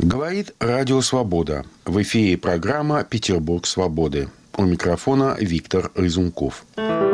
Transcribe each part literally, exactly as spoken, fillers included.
Говорит Радио Свобода. В эфире программа «Петербург свободы». У микрофона Виктор Рызунков.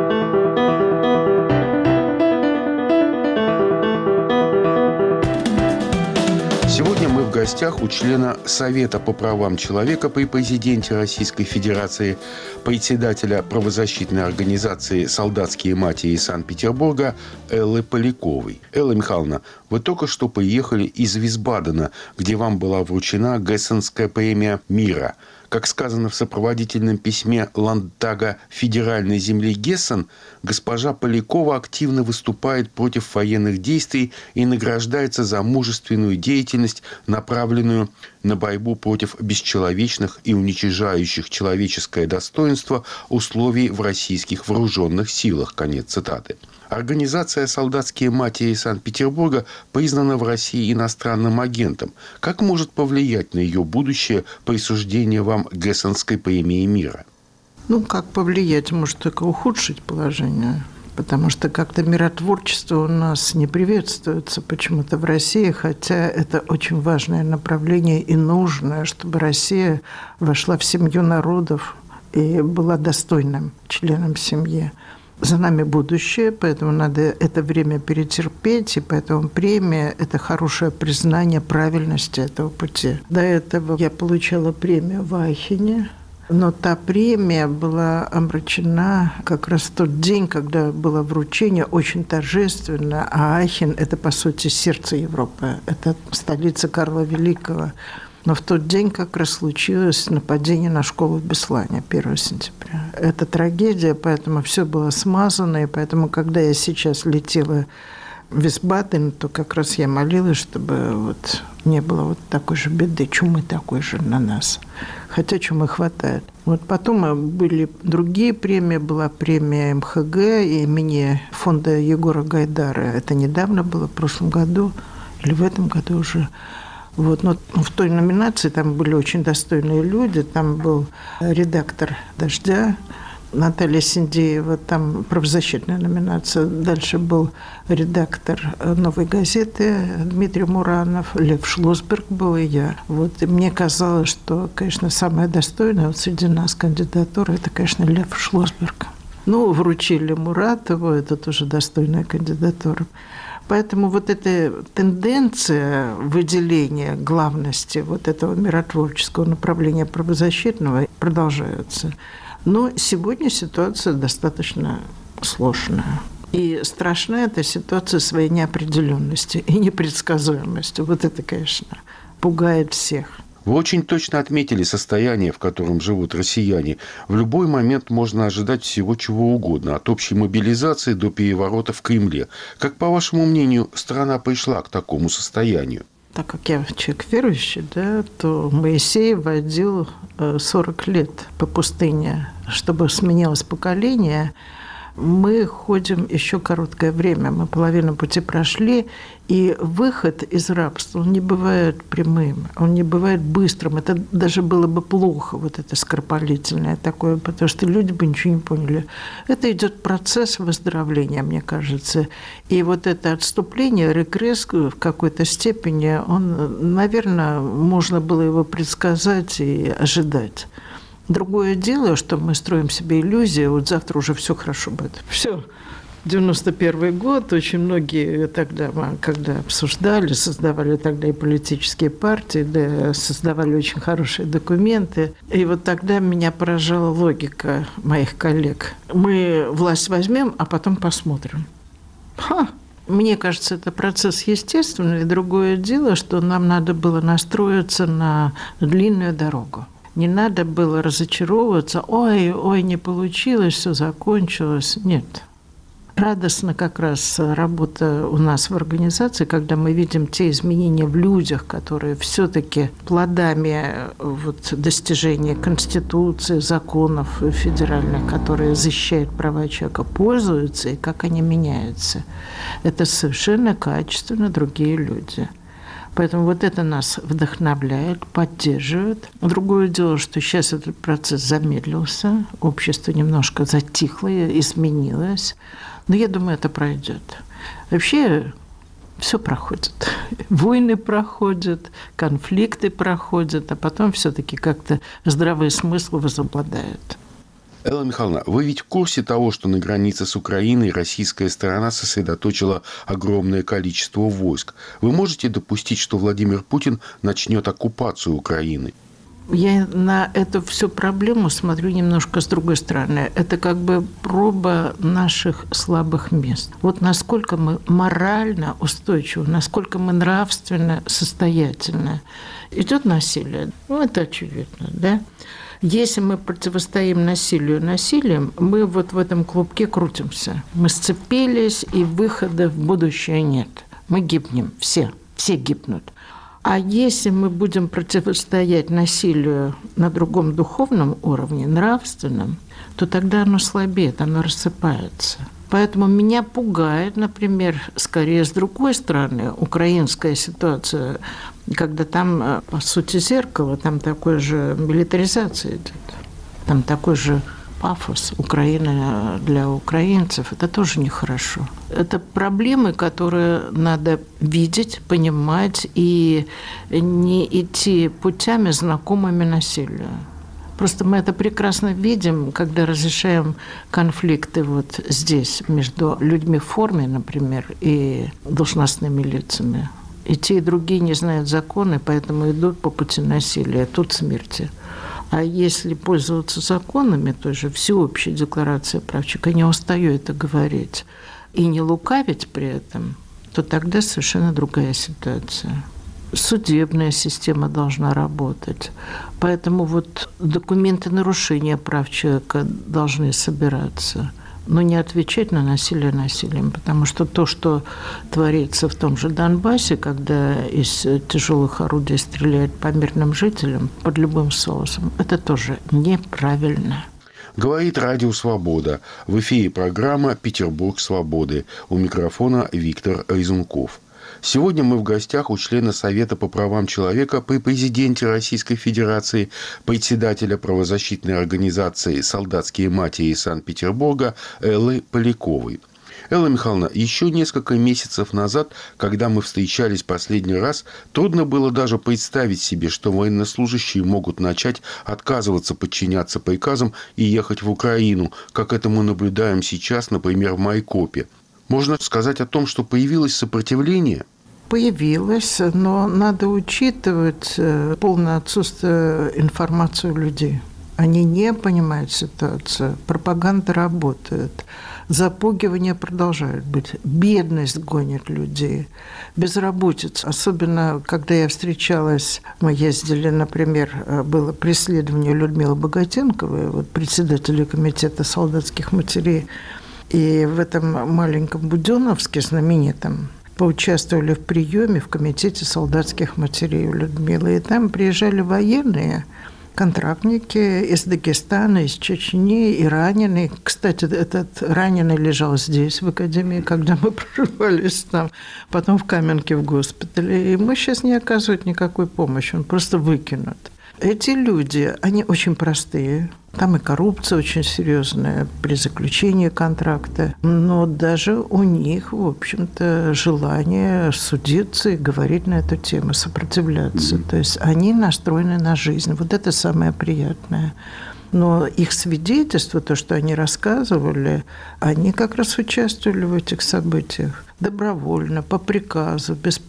Сегодня мы в гостях у члена Совета по правам человека при президенте Российской Федерации, председателя правозащитной организации «Солдатские матери» Санкт-Петербурга Эллы Поляковой. Элла Михайловна, вы только что приехали из Висбадена, где вам была вручена Гессенская премия мира. Как сказано в сопроводительном письме Ландтага федеральной земли Гессен, госпожа Полякова активно выступает против военных действий и награждается за мужественную деятельность, направленную на борьбу против бесчеловечных и уничтожающих человеческое достоинство условий в российских вооруженных силах. Конец цитаты. Организация «Солдатские матери» Санкт-Петербурга признана в России иностранным агентом. Как может повлиять на ее будущее присуждение вам Гессенской премии мира? Ну, как повлиять? Может, только ухудшить положение. Потому что как-то миротворчество у нас не приветствуется почему-то в России, хотя это очень важное направление и нужное, чтобы Россия вошла в семью народов и была достойным членом семьи. За нами будущее, поэтому надо это время перетерпеть, и поэтому премия – это хорошее признание правильности этого пути. До этого я получала премию в Ахене, но та премия была обручена как раз в тот день, когда было вручение, очень торжественно, а Ахен – это, по сути, сердце Европы, это столица Карла Великого. Но в тот день как раз случилось нападение на школу в Беслане, первого сентября. Это трагедия, поэтому все было смазано, и поэтому, когда я сейчас летела в Висбаден, то как раз я молилась, чтобы вот не было вот такой же беды, чумы такой же на нас. Хотя чумы хватает. Вот потом были другие премии, была премия эм ха гэ имени фонда Егора Гайдара. Это недавно было, в прошлом году или в этом году уже. Вот, но в той номинации там были очень достойные люди. Там был редактор «Дождя» Наталья Синдеева, там правозащитная номинация. Дальше был редактор «Новой газеты» Дмитрий Муранов, Лев Шлосберг был и я. Вот, и мне казалось, что, конечно, самая достойная вот среди нас кандидатура – это, конечно, Лев Шлосберг. Ну, вручили Муратову, это тоже достойная кандидатура. Поэтому вот эта тенденция выделения главности вот этого миротворческого направления правозащитного продолжается. Но сегодня ситуация достаточно сложная. И страшна эта ситуация своей неопределенности и непредсказуемости. Вот это, конечно, пугает всех. Вы очень точно отметили состояние, в котором живут россияне. В любой момент можно ожидать всего чего угодно, от общей мобилизации до переворота в Кремле. Как, по вашему мнению, страна пришла к такому состоянию? Так как я человек верующий, да, то Моисей водил сорок лет по пустыне, чтобы сменилось поколение. Мы ходим еще короткое время, мы половину пути прошли, и выход из рабства, он не бывает прямым, он не бывает быстрым. Это даже было бы плохо, вот это скоропалительное такое, потому что люди бы ничего не поняли. Это идет процесс выздоровления, мне кажется. И вот это отступление, регресс в какой-то степени, он, наверное, можно было его предсказать и ожидать. Другое дело, что мы строим себе иллюзии, вот завтра уже все хорошо будет. Все. девяносто первый год, очень многие тогда, когда обсуждали, создавали тогда и политические партии, да, создавали очень хорошие документы. И вот тогда меня поражала логика моих коллег. Мы власть возьмем, а потом посмотрим. Ха! Мне кажется, это процесс естественный. И другое дело, что нам надо было настроиться на длинную дорогу. Не надо было разочаровываться, ой, ой, не получилось, все закончилось. Нет. Радостно как раз работа у нас в организации, когда мы видим те изменения в людях, которые все-таки плодами вот, достижения Конституции, законов федеральных, которые защищают права человека, пользуются, и как они меняются. Это совершенно качественно другие люди. Поэтому вот это нас вдохновляет, поддерживает. Другое дело, что сейчас этот процесс замедлился, общество немножко затихло, изменилось. Но я думаю, это пройдет. Вообще, Все проходит. Войны проходят, конфликты проходят, а потом все-таки как-то здравый смысл возобладает. Элла Михайловна, вы ведь в курсе того, что на границе с Украиной российская сторона сосредоточила огромное количество войск. Вы можете допустить, что Владимир Путин начнет оккупацию Украины? Я на эту всю проблему смотрю немножко с другой стороны. Это как бы проба наших слабых мест. Вот насколько мы морально устойчивы, насколько мы нравственно состоятельны. Идет насилие, ну это очевидно, да? Если мы противостоим насилию насилием, мы вот в этом клубке крутимся. Мы сцепились, и выхода в будущее нет. Мы гибнем, все, все гибнут. А если мы будем противостоять насилию на другом духовном уровне, нравственном, то тогда оно слабеет, оно рассыпается. Поэтому меня пугает, например, скорее с другой стороны, украинская ситуация, когда там, по сути, зеркало, там такой же милитаризация идет, там такой же пафос Украины для украинцев. Это тоже нехорошо. Это проблемы, которые надо видеть, понимать и не идти путями, знакомыми насилию. Просто мы это прекрасно видим, когда разрешаем конфликты вот здесь между людьми в форме, например, и должностными лицами. И те, и другие не знают законы, поэтому идут по пути насилия, тут смерти. А если пользоваться законами, той же Всеобщей декларацией прав человека, я не устаю это говорить, и не лукавить при этом, то тогда совершенно другая ситуация. Судебная система должна работать. Поэтому вот документы нарушения прав человека должны собираться, но не отвечать на насилие насилием, потому что то, что творится в том же Донбассе, когда из тяжелых орудий стреляют по мирным жителям под любым соусом, это тоже неправильно. Говорит Радио Свобода. В эфире программа «Петербург свободы». У микрофона Виктор Резунков. Сегодня мы в гостях у члена Совета по правам человека при президенте Российской Федерации, председателя правозащитной организации «Солдатские матери» Санкт-Петербурга Эллы Поляковой. Элла Михайловна, еще несколько месяцев назад, когда мы встречались последний раз, трудно было даже представить себе, что военнослужащие могут начать отказываться подчиняться приказам и ехать в Украину, как это мы наблюдаем сейчас, например, в Майкопе. Можно сказать о том, что появилось сопротивление? Появилось, но надо учитывать полное отсутствие информации у людей. Они не понимают ситуацию, пропаганда работает, запугивания продолжают быть, бедность гонит людей, безработица. Особенно, когда я встречалась, мы ездили, например, было преследование Людмилы Богатенковой, вот, председателя комитета солдатских матерей, и в этом маленьком Будённовске, знаменитом, поучаствовали в приеме в комитете солдатских матерей у Людмилы. И там приезжали военные, контрактники из Дагестана, из Чечни, и раненые. Кстати, этот раненый лежал здесь, в академии, когда мы прорывались там, потом в Каменке в госпитале. И ему сейчас не оказывают никакой помощи, он просто выкинут. Эти люди, они очень простые. Там и коррупция очень серьезная при заключении контракта. Но даже у них, в общем-то, желание судиться и говорить на эту тему, сопротивляться. То есть они настроены на жизнь. Вот это самое приятное. Но их свидетельства, то, что они рассказывали, они как раз участвовали в этих событиях. Добровольно, по приказу, без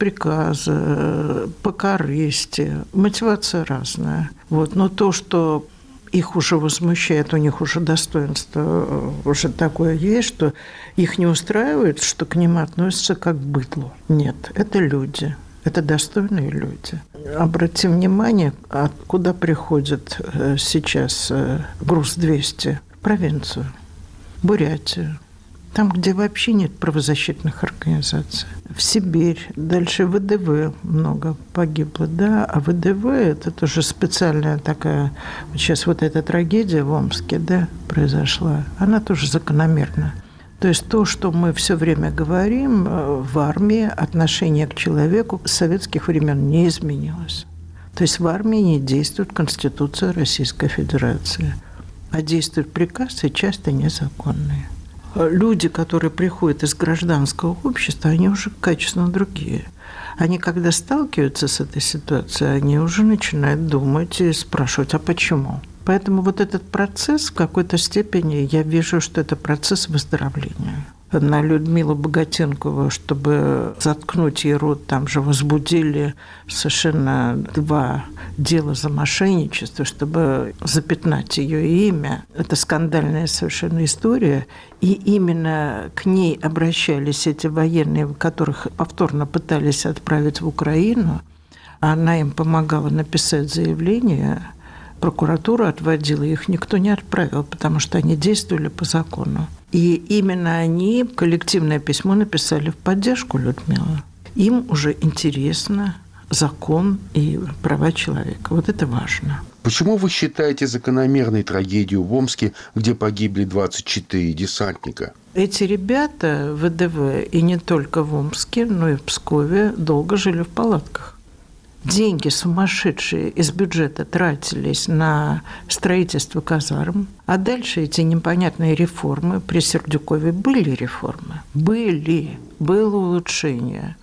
приказа, по корысти. Мотивация разная. Вот. Но то, что их уже возмущает, у них уже достоинство уже такое есть, что их не устраивает, что к ним относятся как к быдлу. Нет, это люди. Это достойные люди. Обратим внимание, откуда приходит сейчас груз двести? В провинцию, Бурятию. Там, где вообще нет правозащитных организаций. В Сибирь, дальше вэ дэ вэ много погибло, да, а вэ дэ вэ – это тоже специальная такая, сейчас вот эта трагедия в Омске, да, произошла, она тоже закономерна. То есть то, что мы все время говорим в армии, отношение к человеку с советских времен не изменилось. То есть в армии не действует Конституция Российской Федерации, а действуют приказы, часто незаконные. люди, которые приходят из гражданского общества, они уже качественно другие. Они, когда сталкиваются с этой ситуацией, они уже начинают думать и спрашивать, а почему? Поэтому вот этот процесс в какой-то степени, я вижу, что это процесс выздоровления. На Людмилу Богатенкову, чтобы заткнуть ей рот, там же возбудили совершенно два дела за мошенничество, чтобы запятнать ее имя. Это скандальная совершенно история. И именно к ней обращались эти военные, которых повторно пытались отправить в Украину. Она им помогала написать заявление. Прокуратура отводила, их никто не отправил, потому что они действовали по закону. И именно они коллективное письмо написали в поддержку Людмилы. Им уже интересно закон и права человека. Вот это важно. Почему вы считаете закономерной трагедию в Омске, где погибли двадцать четыре десантника? Эти ребята в ВДВ, и не только в Омске, но и в Пскове, долго жили в палатках. Деньги сумасшедшие из бюджета тратились на строительство казарм, а дальше эти непонятные реформы. При Сердюкове были реформы, были, было улучшение.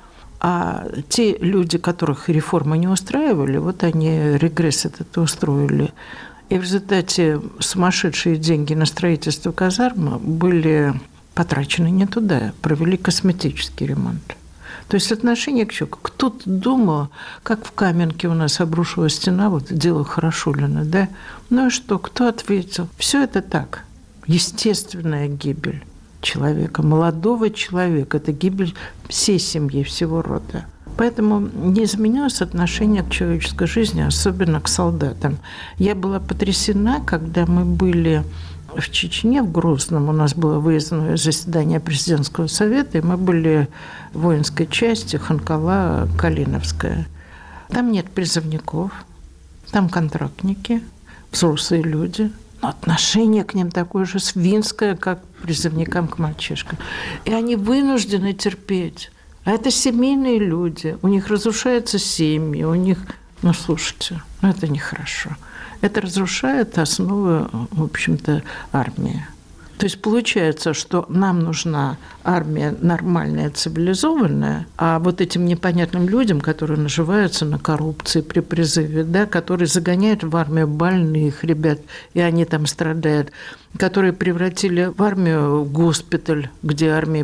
А те люди, которых реформы не устраивали, вот они регресс этот устроили. И в результате сумасшедшие деньги на строительство казарм были потрачены не туда, провели косметический ремонт. То есть отношение к человеку. Кто-то думал, как в Каменке у нас обрушилась стена, вот дело Хорошулина, да? Ну и что, кто ответил? Все это так. Естественная гибель человека, молодого человека. Это гибель всей семьи, всего рода. Поэтому не изменилось отношение к человеческой жизни, особенно к солдатам. Я была потрясена, когда мы были в Чечне, в Грозном, у нас было выездное заседание президентского совета, и мы были в воинской части Ханкала-Калиновская. Там нет призывников, там контрактники, взрослые люди, но отношение к ним такое же свинское, как к призывникам, к мальчишкам. И они вынуждены терпеть. А это семейные люди, у них разрушаются семьи, у них... Ну, слушайте, ну это нехорошо. Это разрушает основы, в общем-то, армии. То есть получается, что нам нужна армия нормальная, цивилизованная, а вот этим непонятным людям, которые наживаются на коррупции при призыве, да, которые загоняют в армию больных ребят, и они там страдают, которые превратили в армию госпиталь, где армия,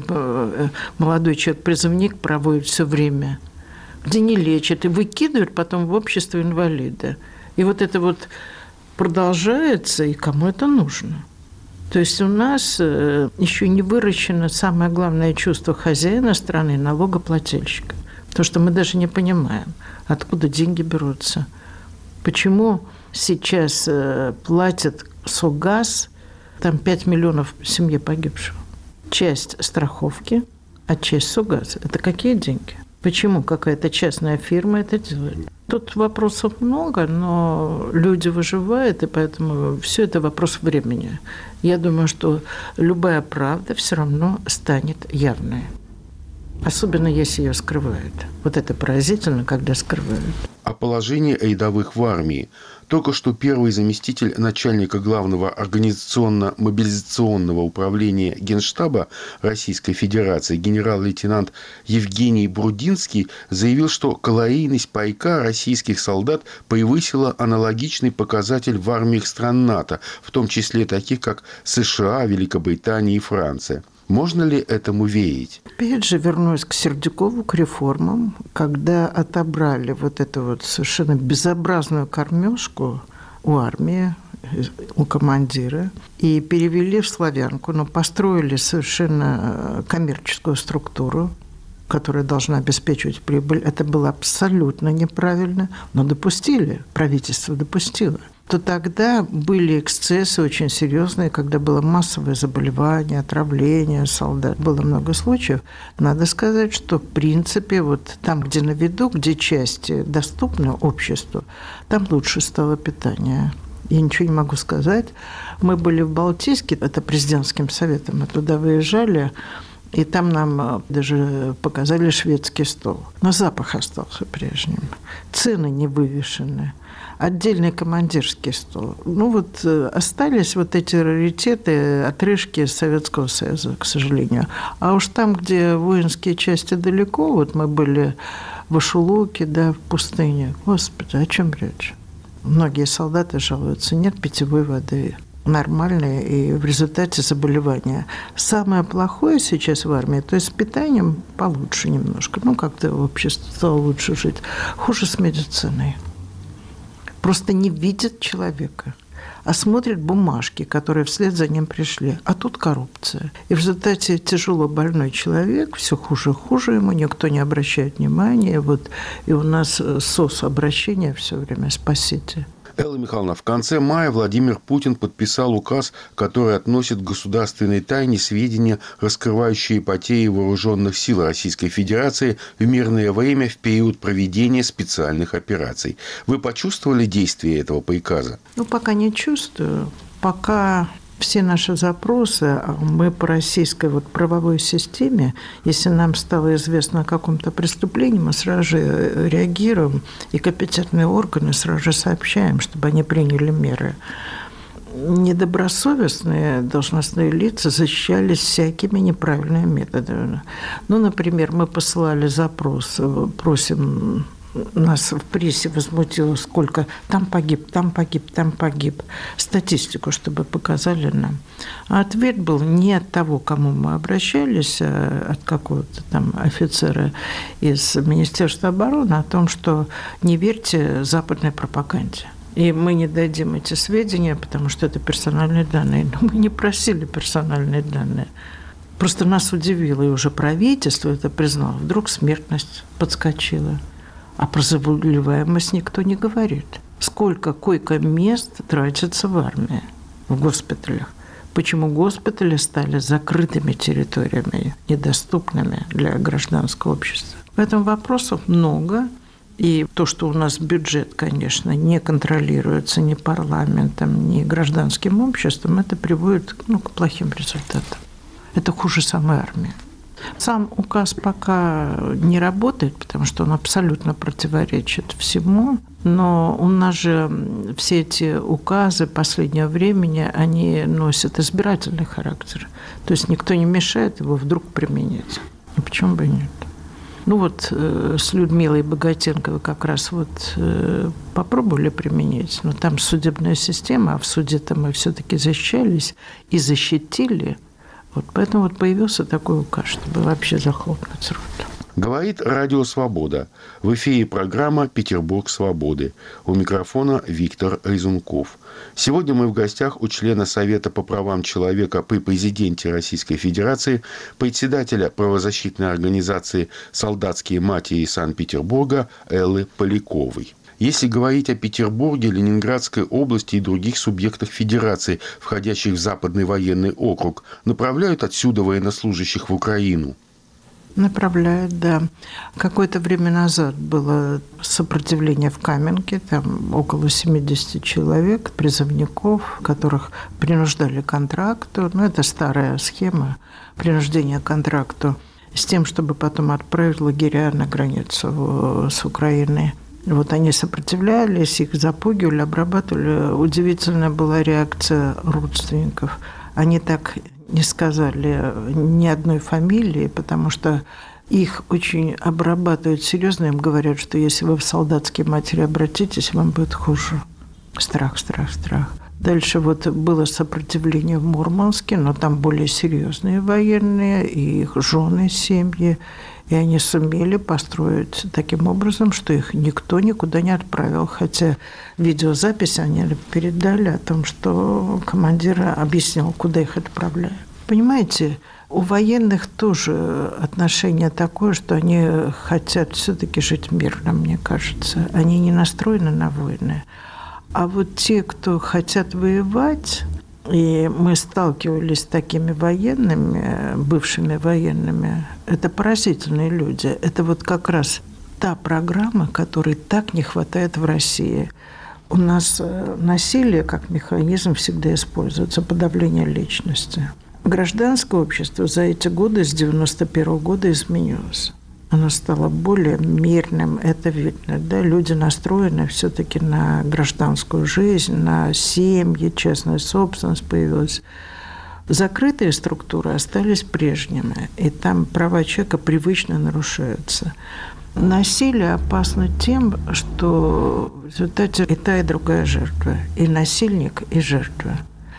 молодой человек-призывник проводит все время, где не лечат и выкидывают потом в общество инвалида. И вот это вот продолжается, и кому это нужно? То есть у нас еще не выращено самое главное чувство хозяина страны – налогоплательщика. Потому что мы даже не понимаем, откуда деньги берутся. Почему сейчас платят Согаз, там пять миллионов семье погибшего. Часть страховки, а часть Согаза. Это какие деньги? Почему какая-то частная фирма это делает? Тут вопросов много, но люди выживают, и поэтому все это вопрос времени. Я думаю, что любая правда все равно станет явной. Особенно, если ее скрывают. Вот это поразительно, когда скрывают. О положении рядовых в армии. Только что первый заместитель начальника главного организационно-мобилизационного управления Генштаба Российской Федерации генерал-лейтенант Евгений Брудинский заявил, что калорийность пайка российских солдат превысила аналогичный показатель в армиях стран НАТО, в том числе таких, как США, Великобритания и Франция. Можно ли этому верить? Опять же, вернусь к Сердюкову, к реформам, когда отобрали вот эту вот совершенно безобразную кормежку у армии, у командира, и перевели в славянку, но построили совершенно коммерческую структуру, которая должна обеспечивать прибыль. Это было абсолютно неправильно, но допустили, правительство допустило. То тогда были эксцессы очень серьезные, когда было массовое заболевание, отравление солдат. Было много случаев. Надо сказать, что, в принципе, вот там, где на виду, где части доступны обществу, там лучше стало питание. Я ничего не могу сказать. Мы были в Балтийске, это президентским советом, мы туда выезжали, И там нам даже показали шведский стол. Но запах остался прежним. Цены не вывешены. Отдельный командирский стол. Ну вот остались вот эти раритеты, отрыжки Советского Союза, к сожалению. А уж там, где воинские части далеко, вот мы были в Ашулуке, да, в пустыне. Господи, о чем речь? Многие солдаты жалуются, нет питьевой воды нормальные, и в результате заболевания. Самое плохое сейчас в армии, то есть с питанием получше немножко, ну, как-то общество стало лучше жить. Хуже с медициной. Просто не видят человека, а смотрят бумажки, которые вслед за ним пришли. А тут коррупция. И в результате тяжело больной человек, все хуже и хуже ему, никто не обращает внимания. Вот, и у нас соцобращение все время «спасите». Элла Михайловна, в конце мая Владимир Путин подписал указ, который относит к государственной тайне сведения, раскрывающие потери вооруженных сил Российской Федерации в мирное время в период проведения специальных операций. Вы почувствовали действие этого приказа? Ну, пока не чувствую. Пока все наши запросы, мы по российской вот правовой системе, если нам стало известно о каком-то преступлении, мы сразу же реагируем, и компетентные органы сразу же сообщаем, чтобы они приняли меры. Недобросовестные должностные лица защищались всякими неправильными методами. Ну, например, мы посылали запрос, просим... Нас в прессе возмутило, сколько там погиб, там погиб, там погиб. Статистику, чтобы показали нам. А ответ был не от того, к кому мы обращались, а от какого-то там офицера из Министерства обороны, о том, что не верьте западной пропаганде. И мы не дадим эти сведения, потому что это персональные данные. Но мы не просили персональные данные. Просто нас удивило, и уже правительство это признало. Вдруг смертность подскочила. А про заболеваемость никто не говорит. Сколько койко-мест тратится в армии, в госпиталях? Почему госпитали стали закрытыми территориями, недоступными для гражданского общества? Поэтому вопросов много. И то, что у нас бюджет, конечно, не контролируется ни парламентом, ни гражданским обществом, это приводит, ну, к плохим результатам. Это хуже самой армии. Сам указ пока не работает, потому что он абсолютно противоречит всему. Но у нас же все эти указы последнего времени, они носят избирательный характер. То есть никто не мешает его вдруг применять. И почему бы и нет? Ну вот э, с Людмилой Богатенковой как раз вот э, попробовали применить, но там судебная система, а в суде-то мы все-таки защищались и защитили. Вот поэтому вот появился такой указ, чтобы вообще захлопнуть рот. Говорит Радио Свобода. В эфире программа «Петербург свободы». У микрофона Виктор Резунков. Сегодня мы в гостях у члена Совета по правам человека при президенте Российской Федерации, председателя правозащитной организации «Солдатские матери» Санкт-Петербурга Эллы Поляковой. Если говорить о Петербурге, Ленинградской области и других субъектах Федерации, входящих в Западный военный округ, направляют отсюда военнослужащих в Украину? Направляют, да. Какое-то время назад было сопротивление в Каменке, там около семьдесят человек, призывников, которых принуждали к контракту. Ну, это старая схема принуждения к контракту с тем, чтобы потом отправить в лагеря на границу с Украиной. Вот они сопротивлялись, их запугивали, обрабатывали. Удивительная была реакция родственников. Они так не сказали ни одной фамилии, потому что их очень обрабатывают серьезно. Им говорят, что если вы в солдатские матери обратитесь, вам будет хуже. Страх, страх, страх. Дальше вот было сопротивление в Мурманске, но там более серьезные военные, и их жены, семьи. И они сумели построить таким образом, что их никто никуда не отправил. Хотя видеозапись они передали о том, что командир объяснил, куда их отправляют. Понимаете, у военных тоже отношение такое, что они хотят все-таки жить мирно, мне кажется. Они не настроены на войны. А вот те, кто хотят воевать... И мы сталкивались с такими военными, бывшими военными. Это поразительные люди. Это вот как раз та программа, которой так не хватает в России. У нас насилие как механизм всегда используется, подавление личности. Гражданское общество за эти годы, с девяносто первого года, изменилось. Оно стало более мирным, это видно. Да? Люди настроены все-таки на гражданскую жизнь, на семьи, частная собственность появилась. Закрытые структуры остались прежними, и там права человека привычно нарушаются. Насилие опасно тем, что в результате и та, и другая жертва, и насильник, и жертва.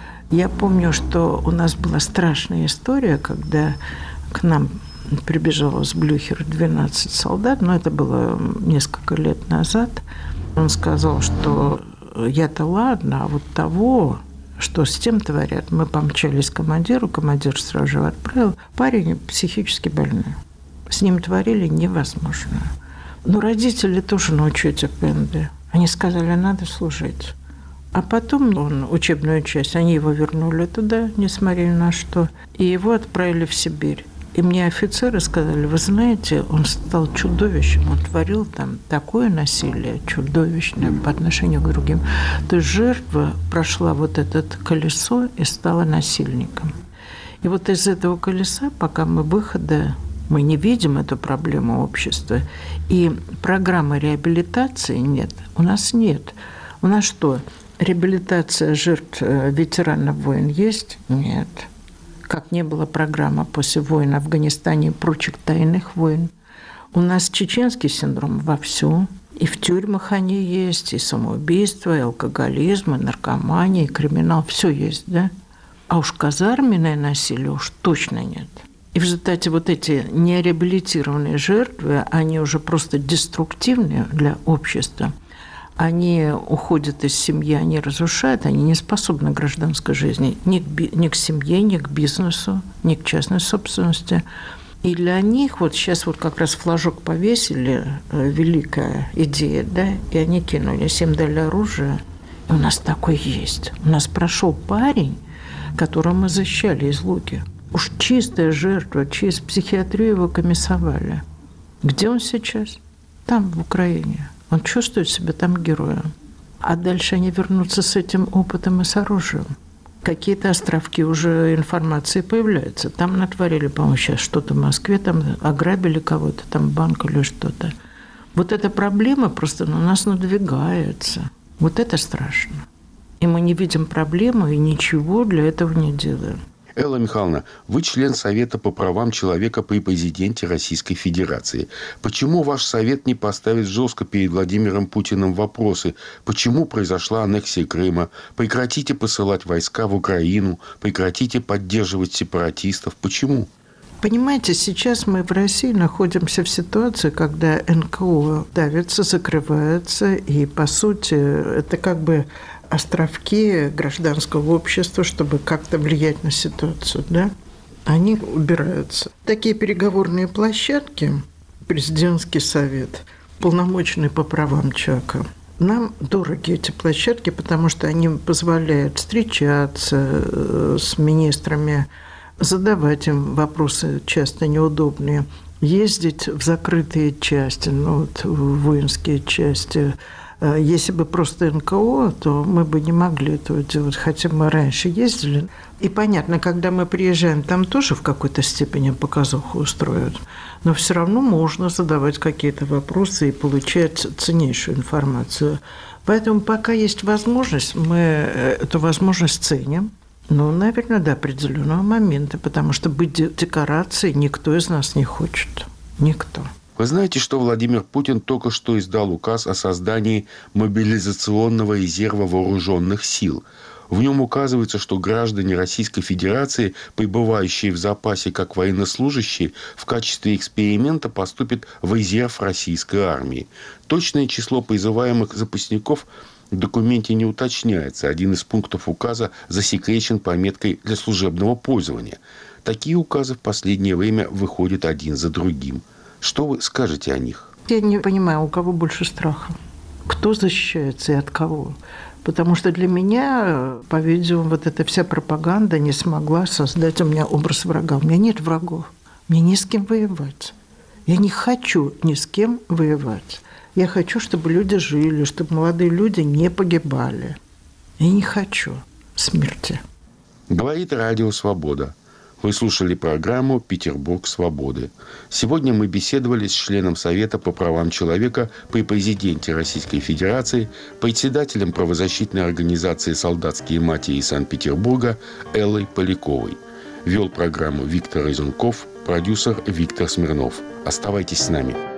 Я помню, что у нас была страшная история, когда к нам прибежало с Блюхера двенадцать солдат, но это было несколько лет назад. Он сказал, что я-то ладно, а вот того, что с тем творят, мы помчались к командиру, командир сразу же отправил. Парень психически больной. С ним творили невозможно. Но родители тоже на учете в ПНД. Они сказали, надо служить. А потом он, учебную часть, они его вернули туда, несмотря ни на что, и его отправили в Сибирь. И мне офицеры сказали, вы знаете, он стал чудовищем, он творил там такое насилие чудовищное по отношению к другим. То есть жертва прошла вот это колесо и стала насильником. И вот из этого колеса, пока мы выхода, мы не видим эту проблему общества, и программы реабилитации нет, у нас нет. У нас что, реабилитация жертв ветеранов войн есть? Нет. Как не было программы после войн в Афганистане и прочих тайных войн. У нас чеченский синдром вовсю. И в тюрьмах они есть, и самоубийство, и алкоголизм, и наркомания, и криминал. Все есть, да? А уж казарменное насилие уж точно нет. И в результате вот эти нереабилитированные жертвы, они уже просто деструктивные для общества. Они уходят из семьи, они разрушают, они не способны к гражданской жизни, ни к, би- ни к семье, ни к бизнесу, ни к частной собственности. И для них вот сейчас вот как раз флажок повесили, великая идея, да, и они кинулись, им дали оружие. И у нас такое есть. У нас прошел парень, которого мы защищали из Луки. Уж чистая жертва, через психиатрию его комиссовали. Где он сейчас? Там, в Украине. Он чувствует себя там героем. А дальше они вернутся с этим опытом и с оружием. Какие-то островки уже информации появляются. Там натворили, по-моему, сейчас что-то в Москве, там ограбили кого-то, там банк или что-то. Вот эта проблема просто на нас надвигается. Вот это страшно. И мы не видим проблему и ничего для этого не делаем. Элла Михайловна, вы член Совета по правам человека при президенте Российской Федерации. Почему ваш Совет не поставит жестко перед Владимиром Путиным вопросы? Почему произошла аннексия Крыма? Прекратите посылать войска в Украину. Прекратите поддерживать сепаратистов. Почему? Понимаете, сейчас мы в России находимся в ситуации, когда эн ка о давится, закрывается, и, по сути, это как бы островки гражданского общества, чтобы как-то влиять на ситуацию, да, они убираются. Такие переговорные площадки, президентский совет, полномочный по правам человека, нам дороги эти площадки, потому что они позволяют встречаться с министрами, задавать им вопросы часто неудобные, ездить в закрытые части, ну, вот, в воинские части. Если бы просто эн ка о, то мы бы не могли этого делать, хотя мы раньше ездили. И понятно, когда мы приезжаем, там тоже в какой-то степени показуху устроят, но все равно можно задавать какие-то вопросы и получать ценнейшую информацию. Поэтому пока есть возможность, мы эту возможность ценим. Ну, наверное, до определенного момента, потому что быть декорацией никто из нас не хочет. Никто. Вы знаете, что Владимир Путин только что издал указ о создании мобилизационного резерва вооруженных сил. В нем указывается, что граждане Российской Федерации, пребывающие в запасе как военнослужащие, в качестве эксперимента поступят в резерв российской армии. Точное число призываемых запасников в документе не уточняется. Один из пунктов указа засекречен пометкой «для служебного пользования». Такие указы в последнее время выходят один за другим. Что вы скажете о них? Я не понимаю, у кого больше страха? Кто защищается и от кого? Потому что для меня, по-видимому, вот эта вся пропаганда не смогла создать у меня образ врага. У меня нет врагов. Мне не с кем воевать. Я не хочу ни с кем воевать. Я хочу, чтобы люди жили, чтобы молодые люди не погибали. Я не хочу смерти. Говорит Радио Свобода. Вы слушали программу «Петербург свободы». Сегодня мы беседовали с членом Совета по правам человека при президенте Российской Федерации, председателем правозащитной организации «Солдатские матери» Санкт-Петербурга Эллой Поляковой. Вел программу Виктор Изунков, продюсер Виктор Смирнов. Оставайтесь с нами.